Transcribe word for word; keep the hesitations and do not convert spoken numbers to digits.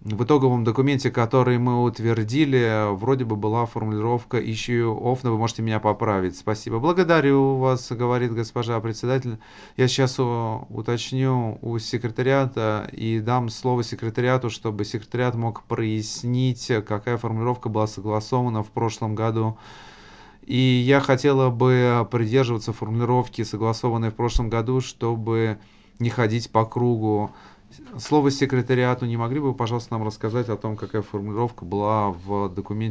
в итоговом документе, который мы утвердили, вроде бы была формулировка issue of, но вы можете меня поправить. Спасибо. Благодарю вас, говорит госпожа председатель. Я сейчас у- уточню у секретариата и дам слово секретариату, чтобы секретариат мог прояснить, какая формулировка была согласована в прошлом году. И я хотела бы придерживаться формулировки, согласованной в прошлом году, чтобы не ходить по кругу. Слово секретариату. Не могли бы вы, пожалуйста, нам рассказать о том, какая формулировка была в документе?